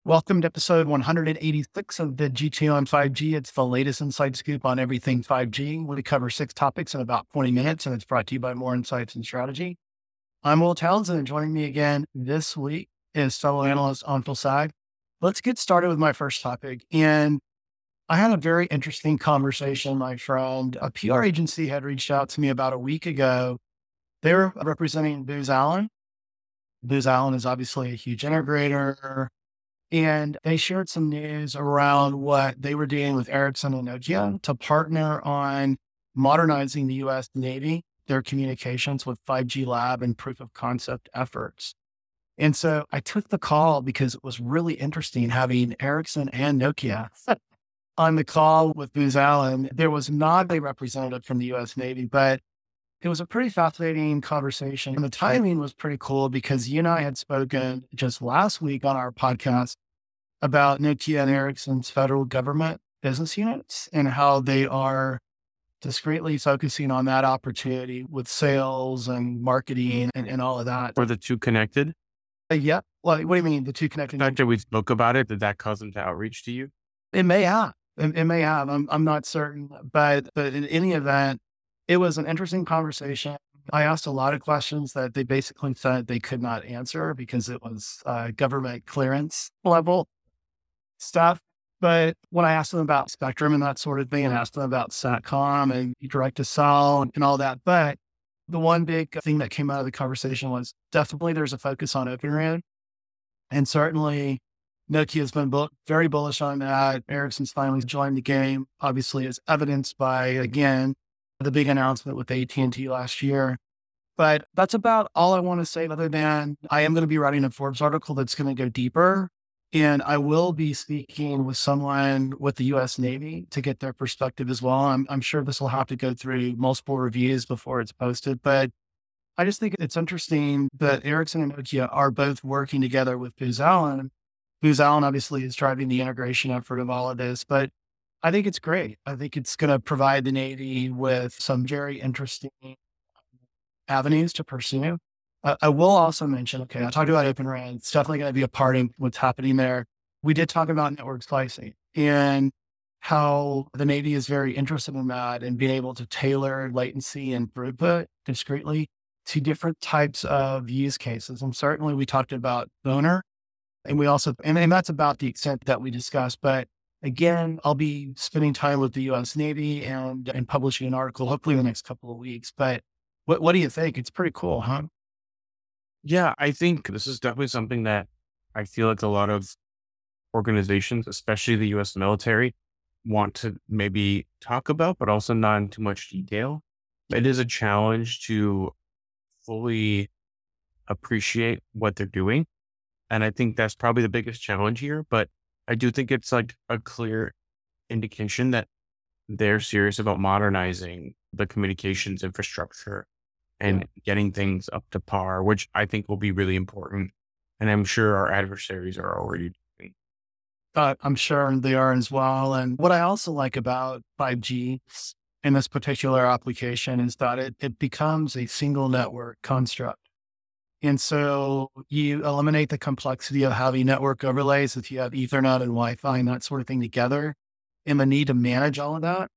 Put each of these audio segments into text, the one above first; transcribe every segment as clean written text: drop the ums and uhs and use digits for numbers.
Welcome to episode 186 of the GTO on 5G. It's the latest inside scoop on everything 5G. We cover 6 topics in about 20 minutes, and it's brought to you by More Insights and Strategy. I'm Will Townsend, and joining me again this week is fellow analyst Anshul Sag. Let's get started with my first topic. And I had a very interesting conversation, my friend. A PR agency had reached out to me about a week ago. They were representing Booz Allen. Booz Allen is obviously a huge integrator. And they shared some news around what they were doing with Ericsson and Nokia to partner on modernizing the U.S. Navy, their communications with 5G lab and proof of concept efforts. And so I took the call because it was really interesting having Ericsson and Nokia on the call with Booz Allen. There was not a representative from the U.S. Navy, but it was a pretty fascinating conversation. And the timing was pretty cool because you and I had spoken just last week on our podcast about Nokia and Ericsson's federal government business units and how they are discreetly focusing on that opportunity with sales and marketing and all of that. Were the two connected? Yeah. Well, what do you mean the two connected? The fact that we spoke about it, did that cause them to outreach to you? It may have. It may have. I'm not certain. But in any event, it was an interesting conversation. I asked a lot of questions that they basically said they could not answer because it was government clearance level stuff. But when I asked them about Spectrum and that sort of thing, and asked them about SATCOM and direct to cell and all that. But the one big thing that came out of the conversation was definitely there's a focus on Open RAN. And certainly Nokia has been very bullish on that. Ericsson's finally joined the game, obviously as evidenced by, again, the big announcement with AT&T last year. But that's about all I want to say, other than I am going to be writing a Forbes article that's going to go deeper. And I will be speaking with someone with the U.S. Navy to get their perspective as well. I'm sure this will have to go through multiple reviews before it's posted. But I just think it's interesting that Ericsson and Nokia are both working together with Booz Allen. Booz Allen obviously is driving the integration effort of all of this, but I think it's great. I think it's going to provide the Navy with some very interesting avenues to pursue. I will also mention, okay, I talked about Open RAN. It's definitely going to be a part of what's happening there. We did talk about network slicing and how the Navy is very interested in that and being able to tailor latency and throughput discreetly to different types of use cases. And certainly we talked about Boner, and we also, and that's about the extent that we discussed. But again, I'll be spending time with the U.S. Navy and publishing an article, hopefully in the next couple of weeks. But what do you think? It's pretty cool, huh? Yeah, I think this is definitely something that I feel like a lot of organizations, especially the U.S. military, want to maybe talk about, but also not in too much detail. It is a challenge to fully appreciate what they're doing. And I think that's probably the biggest challenge here. But I do think it's like a clear indication that they're serious about modernizing the communications infrastructure and getting things up to par, which I think will be really important. And I'm sure our adversaries are already doing. I'm sure they are as well. And what I also like about 5G in this particular application is that it becomes a single network construct. And so you eliminate the complexity of having network overlays if you have Ethernet and Wi-Fi and that sort of thing together, and the need to manage all of that.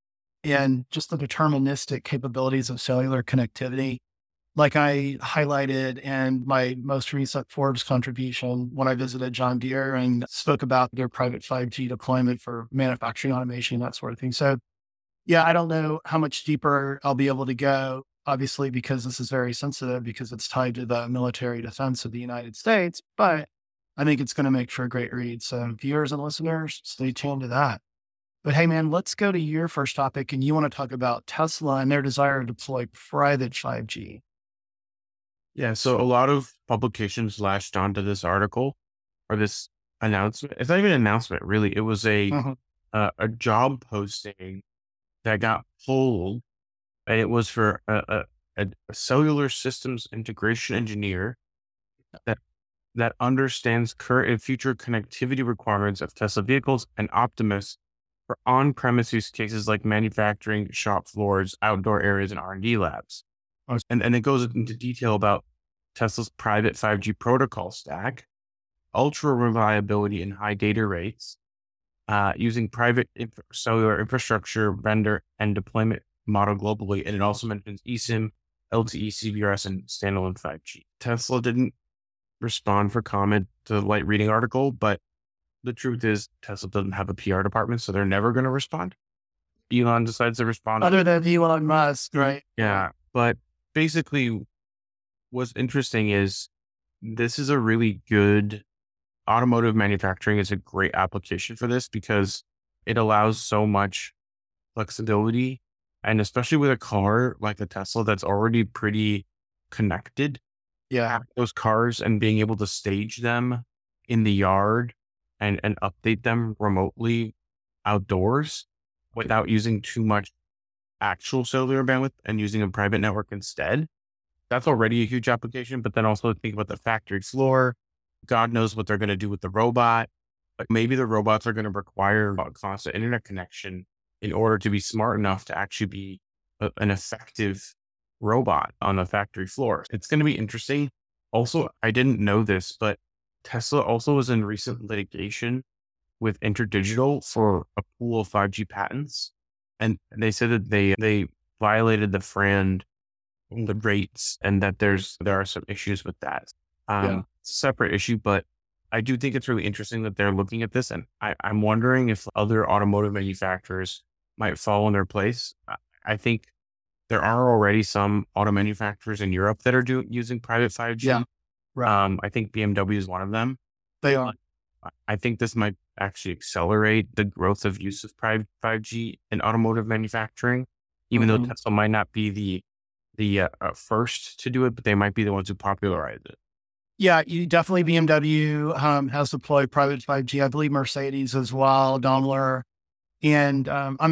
And just the deterministic capabilities of cellular connectivity, like I highlighted in my most recent Forbes contribution when I visited John Deere and spoke about their private 5G deployment for manufacturing automation, that sort of thing. So yeah, I don't know how much deeper I'll be able to go, obviously, because this is very sensitive because it's tied to the military defense of the United States, but I think it's going to make for a great read. So viewers and listeners, stay tuned to that. But hey, man, let's go to your first topic. And you want to talk about Tesla and their desire to deploy private 5G. Yeah. So a lot of publications latched onto this article or this announcement. It's not even an announcement, really. It was a job posting that got pulled, and it was for a cellular systems integration engineer that understands current and future connectivity requirements of Tesla vehicles and Optimus for on-premise use cases like manufacturing, shop floors, outdoor areas, and R&D labs. And it goes into detail about Tesla's private 5G protocol stack ultra reliability and high data rates, using private cellular infrastructure vendor and deployment model globally. And it also mentions eSIM, LTE, CBRS, and standalone 5G. Tesla didn't respond for comment to the light reading article, but the truth is Tesla doesn't have a PR department, so they're never going to respond. Elon decides to respond. Other than Elon Musk, right? Yeah. But basically what's interesting is this is a really good automotive manufacturing is a great application for this because it allows so much flexibility. And especially with a car like a Tesla that's already pretty connected, Yeah. those cars and being able to stage them in the yard and update them remotely outdoors without using too much actual cellular bandwidth and using a private network instead. That's already a huge application, but then also think about the factory floor. God knows what they're going to do with the robot. But maybe the robots are going to require a constant internet connection in order to be smart enough to actually be an effective robot on a factory floor. It's going to be interesting. Also, I didn't know this, but Tesla also was in recent litigation with Interdigital for a pool of 5G patents. And they said that they violated the FRAND, the rates, and that there are some issues with that. Separate issue, but I do think it's really interesting that they're looking at this. And I'm wondering if other automotive manufacturers might fall in their place. I think there are already some auto manufacturers in Europe that are using private 5G. Yeah. Right. I think BMW is one of them. They are. I think this might actually accelerate the growth of use of private 5G in automotive manufacturing, even though Tesla might not be the first to do it, but they might be the ones who popularize it. Yeah, you definitely BMW has deployed private 5G. I believe Mercedes as well, Daimler. And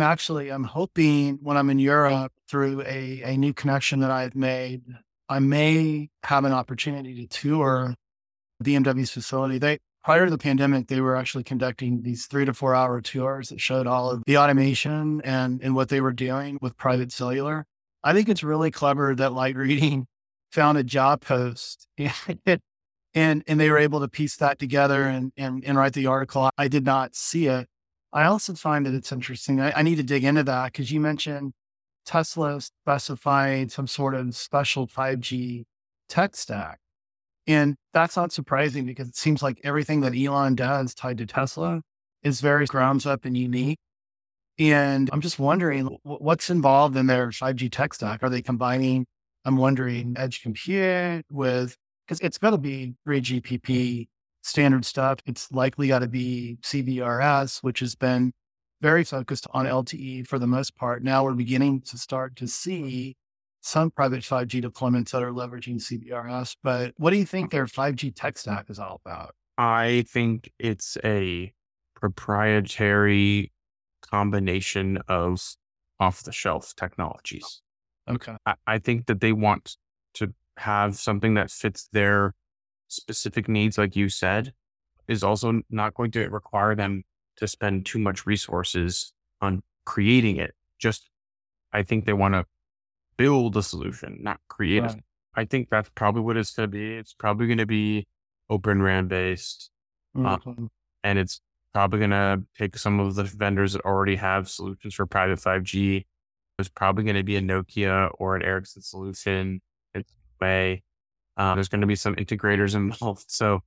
I'm hoping when I'm in Europe through a new connection that I've made, I may have an opportunity to tour BMW's facility. Prior to the pandemic, they were actually conducting these 3 to 4 hour tours that showed all of the automation and what they were doing with private cellular. I think it's really clever that Light Reading found a job post and they were able to piece that together and write the article. I did not see it. I also find that it's interesting. I need to dig into that because you mentioned Tesla specifying some sort of special 5G tech stack. And that's not surprising because it seems like everything that Elon does tied to Tesla is very grounds up and unique. And I'm just wondering what's involved in their 5G tech stack. Are they combining, I'm wondering, edge compute with, because it's got to be 3GPP standard stuff. It's likely got to be CBRS, which has been very focused on LTE for the most part. Now we're beginning to start to see some private 5G deployments that are leveraging CBRS. But what do you think their 5G tech stack is all about? I think it's a proprietary combination of off-the-shelf technologies. Okay. I think that they want to have something that fits their specific needs, like you said, is also not going to require them to spend too much resources on creating it. I think they want to build a solution, not create it. I think that's probably what it's going to be. It's probably going to be Open RAN based. And it's probably going to take some of the vendors that already have solutions for private 5G. There's probably going to be a Nokia or an Ericsson solution in some way. There's going to be some integrators involved. So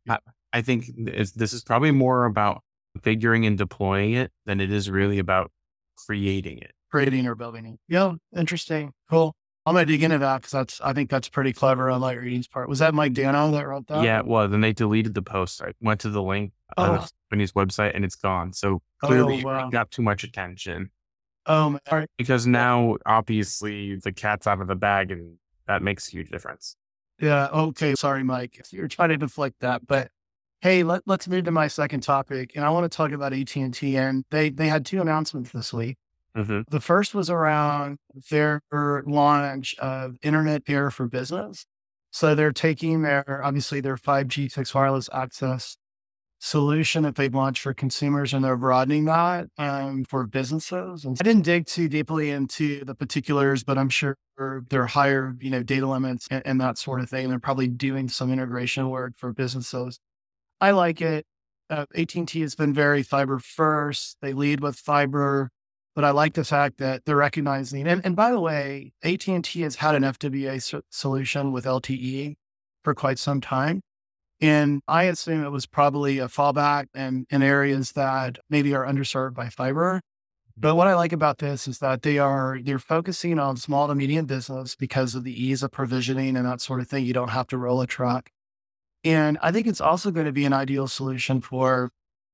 I think this is probably more about figuring and deploying it than it is really about creating it. Creating or building it. Yeah, interesting. Cool. I'm going to dig into that because I think that's pretty clever on Light Reading's part. Was that Mike Dano that wrote that? Yeah, well, then they deleted the post. I went to the link on the company's website and it's gone. So clearly it got too much attention. All right. Because now obviously the cat's out of the bag and that makes a huge difference. Yeah. Okay. Sorry, Mike. You're trying to deflect that, but hey, let's move to my second topic. And I want to talk about AT&T, and they had 2 announcements this week. The first was around their launch of Internet Air for Business. So they're taking obviously their 5G fixed wireless access solution that they've launched for consumers, and they're broadening that for businesses. And I didn't dig too deeply into the particulars, but I'm sure there are higher, data limits and that sort of thing. They're probably doing some integration work for businesses. I like it. AT&T has been very fiber first. They lead with fiber, but I like the fact that they're recognizing, and by the way, AT&T has had an FWA solution with LTE for quite some time. And I assume it was probably a fallback in areas that maybe are underserved by fiber. But what I like about this is that they're focusing on small to medium business because of the ease of provisioning and that sort of thing. You don't have to roll a truck. And I think it's also going to be an ideal solution for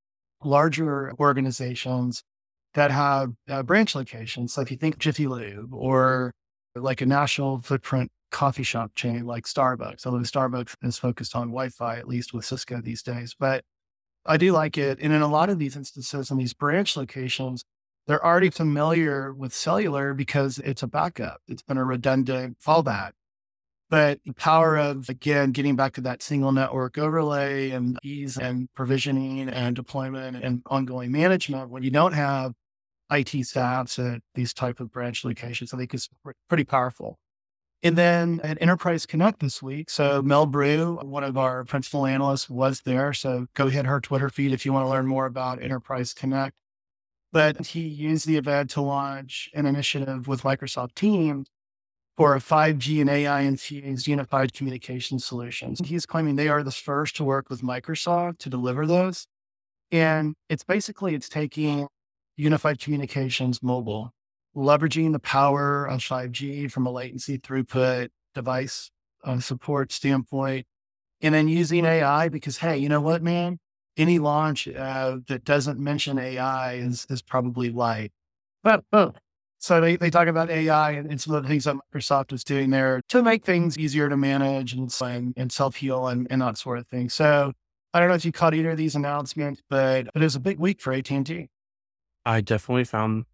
larger organizations that have branch locations. So if you think Jiffy Lube or like a national footprint coffee shop chain like Starbucks, although Starbucks is focused on Wi-Fi, at least with Cisco these days. But I do like it. And in a lot of these instances, in these branch locations, they're already familiar with cellular because it's a backup. It's been a redundant fallback. But the power of, again, getting back to that single network overlay and ease and provisioning and deployment and ongoing management when you don't have IT staffs at these type of branch locations, I think is pretty powerful. And then at Enterprise Connect this week, so Mel Brew, one of our principal analysts, was there. So go hit her Twitter feed if you want to learn more about Enterprise Connect. But he used the event to launch an initiative with Microsoft Teams for a 5G and AI infused unified communication solutions. He's claiming they are the first to work with Microsoft to deliver those. And it's taking unified communications mobile, leveraging the power of 5G from a latency throughput device support standpoint, and then using AI because, hey, you know what, man? Any launch that doesn't mention AI is probably light. But so they talk about AI and some of the things that Microsoft is doing there to make things easier to manage and self-heal and that sort of thing. So I don't know if you caught either of these announcements, but it was a big week for AT&T. I definitely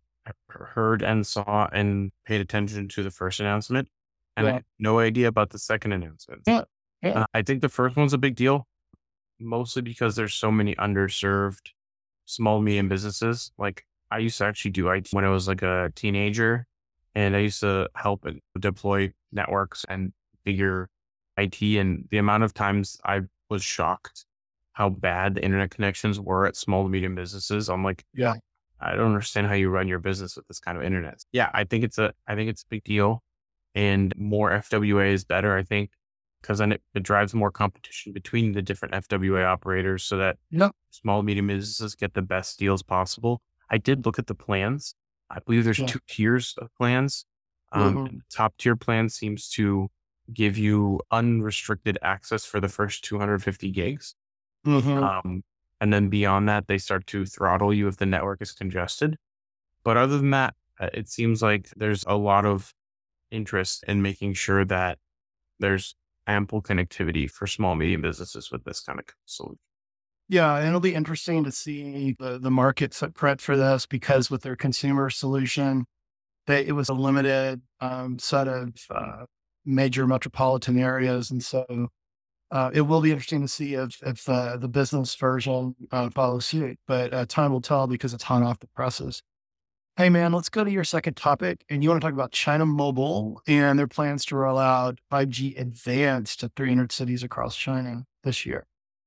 heard and saw and paid attention to the first announcement, and I Yeah. had no idea about the second announcement. Yeah. Yeah. I think the first one's a big deal, mostly because there's so many underserved small, medium businesses. Like I used to actually do IT when I was like a teenager, and I used to help deploy networks and figure IT. And the amount of times I was shocked how bad the internet connections were at small to medium businesses. I'm like, Yeah. I don't understand how you run your business with this kind of internet. Yeah, I think it's a big deal, and more FWA is better. I think because then it drives more competition between the different FWA operators, so that Yep. small medium businesses get the best deals possible. I did look at the plans. I believe there's Yeah. 2 tiers of plans. Mhm. And the top tier plan seems to give you unrestricted access for the first 250 gigs. Mhm. And then beyond that, they start to throttle you if the network is congested. But other than that, it seems like there's a lot of interest in making sure that there's ample connectivity for small, medium businesses with this kind of solution. Yeah, and it'll be interesting to see the market footprint for this because with their consumer solution, it was a limited set of major metropolitan areas, and so it will be interesting to see if the business version follows suit. But time will tell because it's hot off the presses. Hey man, let's go to your second topic, and you want to talk about China Mobile and their plans to roll out 5G Advanced to 300 cities across China this year.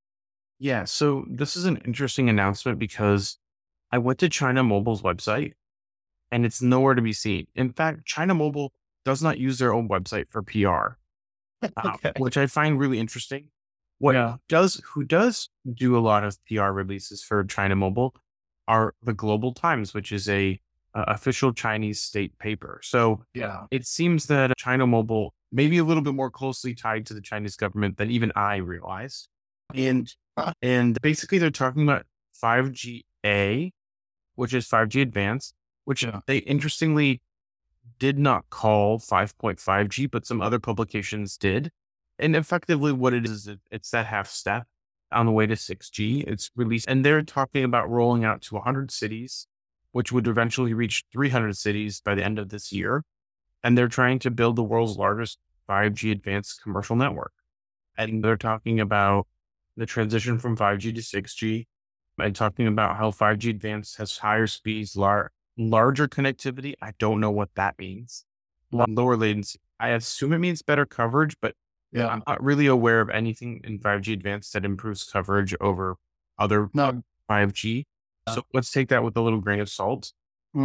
Yeah. So this is an interesting announcement because I went to China Mobile's website and it's nowhere to be seen. In fact, China Mobile does not use their own website for PR, Okay. which I find really interesting. What Yeah. who does do a lot of PR releases for China Mobile are the Global Times, which is a official Chinese state paper. So Yeah. it seems that China Mobile may be a little bit more closely tied to the Chinese government than even I realized. And and basically they're talking about 5G-A, which is 5G Advanced, which Yeah. they interestingly did not call 5.5G, but some other publications did. And effectively what it is it's that half step on the way to 6G. It's released, and they're talking about rolling out to 100 cities, which would eventually reach 300 cities by the end of this year. And they're trying to build the world's largest 5G advanced commercial network. And they're talking about the transition from 5G to 6G and talking about how 5G advanced has higher speeds, larger connectivity. I don't know what that means. Lower latency. I assume it means better coverage, but Yeah. I'm not really aware of anything in 5G Advanced that improves coverage over other No. 5G. So let's take that with a little grain of salt.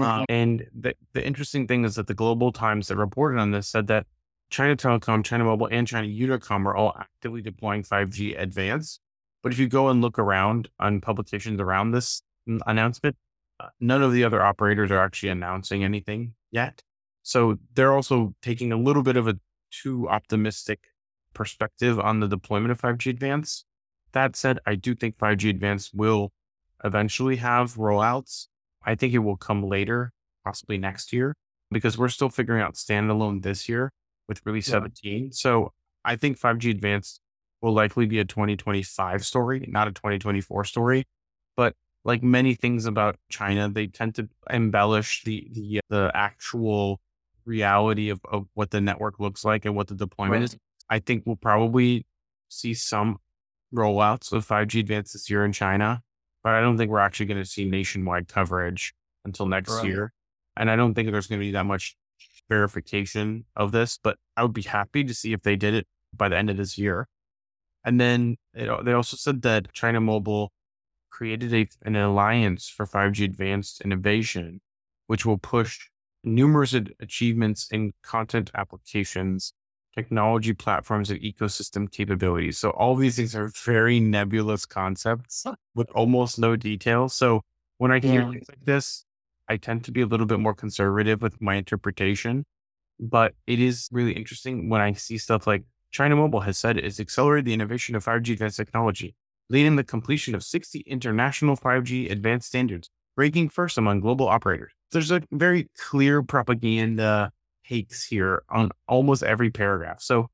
And the interesting thing is that the Global Times that reported on this said that China Telecom, China Mobile, and China Unicom are all actively deploying 5G Advanced. But if you go and look around on publications around this announcement, none of the other operators are actually announcing anything yet. So they're also taking a little bit of a too optimistic perspective on the deployment of 5G Advanced. That said, I do think 5G Advanced will eventually have rollouts. I think it will come later, possibly next year, because we're still figuring out standalone this year with release 17. So I think 5G Advanced will likely be a 2025 story, not a 2024 story. But like many things about China, they tend to embellish the actual reality of what the network looks like and what the deployment is. I think we'll probably see some rollouts of 5G Advanced this year in China, but I don't think we're actually going to see nationwide coverage until next year. And I don't think there's going to be that much verification of this, but I would be happy to see if they did it by the end of this year. And then they also said that China Mobile created an alliance for 5G Advanced innovation, which will push numerous achievements in content applications, technology platforms, and ecosystem capabilities. So all of these things are very nebulous concepts with almost no detail. So when I hear things like this, I tend to be a little bit more conservative with my interpretation. But it is really interesting when I see stuff like China Mobile has said it is accelerated the innovation of 5G advanced technology, leading the completion of 60 international 5G advanced standards, ranking first among global operators. There's a very clear propaganda takes here on almost every paragraph. So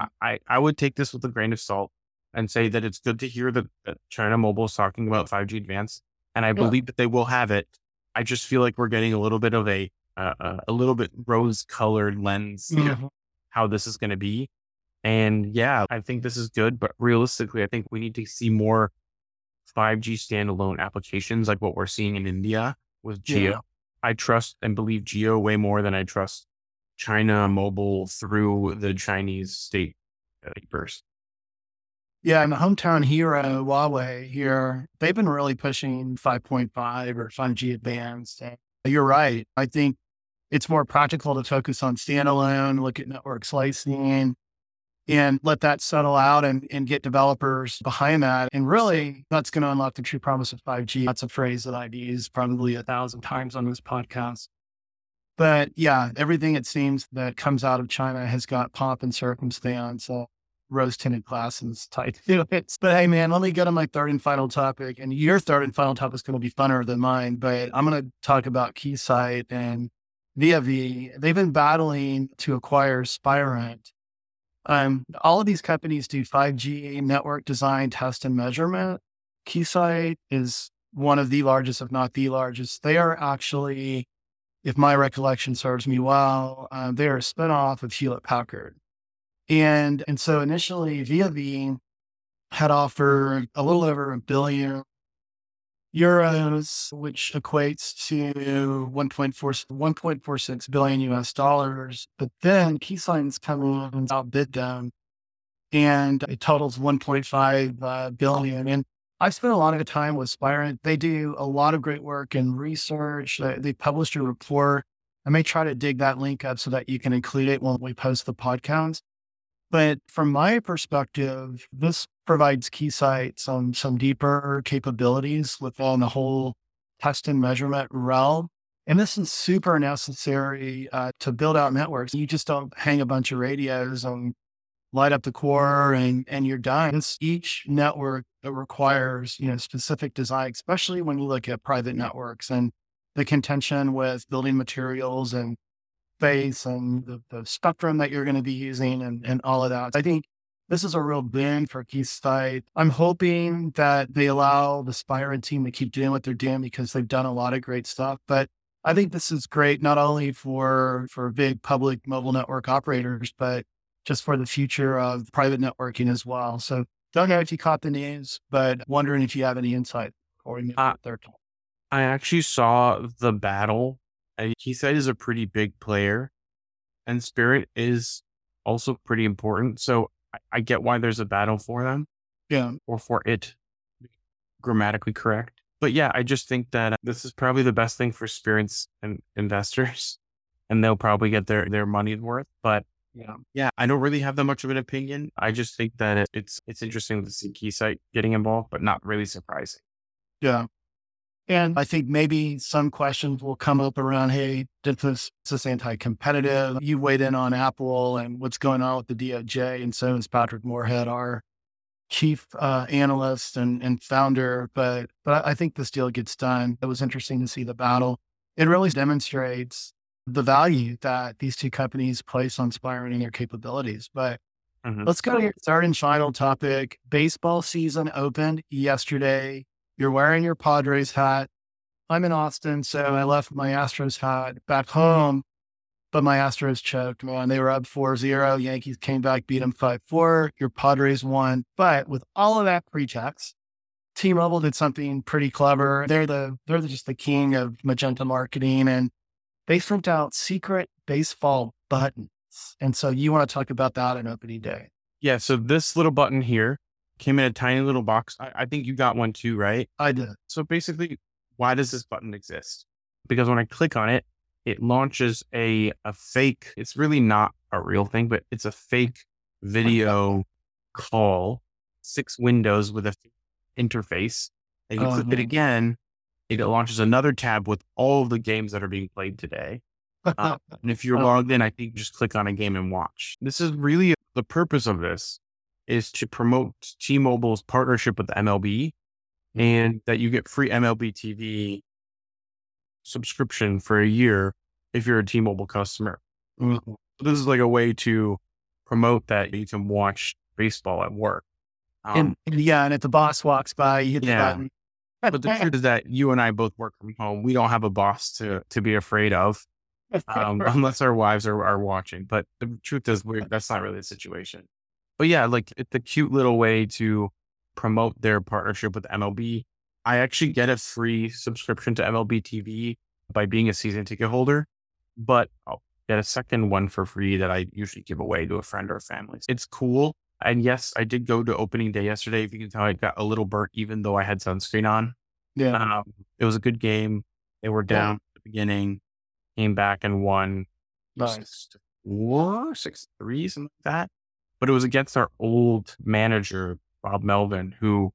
I would take this with a grain of salt and say that it's good to hear that China Mobile is talking about 5G advanced, and I believe that they will have it. I just feel like we're getting a little bit of a little bit rose colored lens how this is going to be. And yeah, I think this is good, but realistically, I think we need to see more 5G standalone applications like what we're seeing in India with Jio. I trust and believe Jio way more than I trust China Mobile through the Chinese state papers. Yeah, and the hometown hero, Huawei here, they've been really pushing 5.5 or 5G advanced. And you're right. I think it's more practical to focus on standalone, look at network slicing, and let that settle out and get developers behind that. And really, that's going to unlock the true promise of 5G. That's a phrase that I've used probably 1,000 times on this podcast. But yeah, everything it seems that comes out of China has got pomp and circumstance, rose tinted glasses tied to it. But hey, man, let me go to my third and final topic. And your third and final topic is going to be funner than mine, but I'm going to talk about Keysight and ViaV. They've been battling to acquire Spirent. All of these companies do 5G network design, test, and measurement. Keysight is one of the largest, if not the largest. They are actually, if my recollection serves me well, they are a spinoff of Hewlett Packard. And so initially ViaV had offered a little over €1 billion, which equates to 1.46 billion US dollars. But then Keysight's come in and outbid them, and it totals 1.5 billion. And I've spent a lot of time with Spirent. They do a lot of great work in research. They published a report. I may try to dig that link up so that you can include it when we post the podcast. But from my perspective, this provides Keysight some deeper capabilities within the whole test and measurement realm. And this is super necessary to build out networks. You just don't hang a bunch of radios and light up the core and you're done. Each network requires, specific design, especially when you look at private networks and the contention with building materials and space and the spectrum that you're going to be using and all of that. I think this is a real boon for Keysight. I'm hoping that they allow the Spirent team to keep doing what they're doing because they've done a lot of great stuff. But I think this is great, not only for big public mobile network operators, but just for the future of private networking as well. So don't know if you caught the news, but wondering if you have any insight before we move to their talk. I actually saw the battle. Keysight is a pretty big player, and Spirit is also pretty important. So I get why there's a battle for them Yeah. or for it grammatically correct. But yeah, I just think that this is probably the best thing for spirits and investors, and they'll probably get their money's worth. But yeah, I don't really have that much of an opinion. I just think that it's interesting to see Keysight getting involved, but not really surprising. Yeah. And I think maybe some questions will come up around, hey, is this anti-competitive? You weighed in on Apple and what's going on with the DOJ. And so is Patrick Moorhead, our chief analyst and founder. But I think this deal gets done. It was interesting to see the battle. It really demonstrates the value that these two companies place on Spire and their capabilities. But let's go to your third and final topic. Baseball season opened yesterday. You're wearing your Padres hat. I'm in Austin, so I left my Astros hat back home, but my Astros choked, man. They were up 4-0. Yankees came back, beat them 5-4. Your Padres won. But with all of that pretext, T-Mobile did something pretty clever. They're just the king of magenta marketing, and they sent out secret baseball buttons. And so you want to talk about that on opening day. Yeah. So this little button here came in a tiny little box. I think you got one too, right? I did. So basically, why does this button exist? Because when I click on it, it launches a fake, it's really not a real thing, but it's a fake video call, 6 windows with a interface. And you click it again, it launches another tab with all of the games that are being played today. And if you're logged in, I think just click on a game and watch. This is really the purpose of this is to promote T-Mobile's partnership with the MLB and that you get free MLB TV subscription for a year if you're a T-Mobile customer. So this is like a way to promote that you can watch baseball at work. And if the boss walks by, you hit the button. But the truth is that you and I both work from home. We don't have a boss to be afraid of, unless our wives are watching. But the truth is, that's not really the situation. But yeah, like it's a cute little way to promote their partnership with MLB. I actually get a free subscription to MLB TV by being a season ticket holder, but I'll get a second one for free that I usually give away to a friend or family. It's cool. And yes, I did go to opening day yesterday. If you can tell, I got a little burnt, even though I had sunscreen on. Yeah. It was a good game. They were down at the beginning, came back and won. Nice. 6-3, something like that. But it was against our old manager, Bob Melvin, who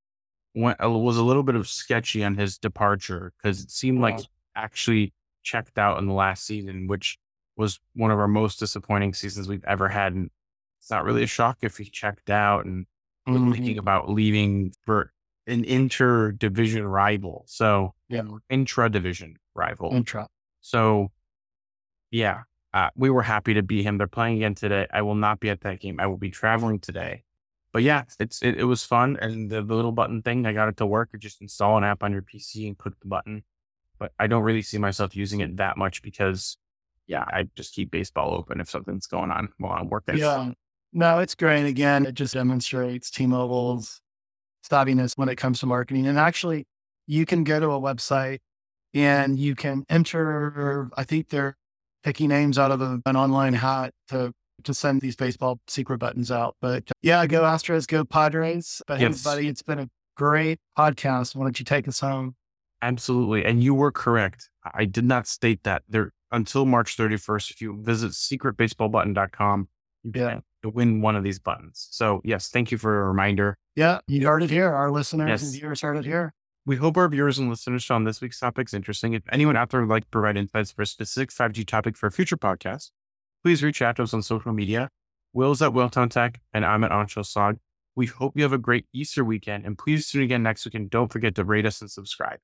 was a little bit of sketchy on his departure because it seemed like he actually checked out in the last season, which was one of our most disappointing seasons we've ever had. And it's not really a shock if he checked out and was thinking about leaving for an inter-division rival. So intra-division rival. So yeah, we were happy to beat him. They're playing again today. I will not be at that game. I will be traveling today. But yeah, it was fun. And the little button thing, I got it to work. You just install an app on your PC and click the button. But I don't really see myself using it that much because, I just keep baseball open if something's going on while I'm working. Yeah. No, it's great. Again, it just demonstrates T-Mobile's savviness when it comes to marketing. And actually, you can go to a website and you can enter, I think they're picking names out of an online hat to send these baseball secret buttons out. But go Astros, go Padres. But hey, buddy, it's been a great podcast. Why don't you take us home? Absolutely. And you were correct. I did not state that there until March 31st. If you visit secretbaseballbutton.com, you can win one of these buttons. So yes, thank you for a reminder. Yeah, you heard it here. Our listeners and viewers heard it here. We hope our viewers and listeners found this week's topics interesting. If anyone out there would like to provide insights for a specific 5G topic for a future podcast, please reach out to us on social media. Will's at Whaletown Tech, and I'm at Anshul Sag. We hope you have a great Easter weekend, and please tune in again next week, and don't forget to rate us and subscribe.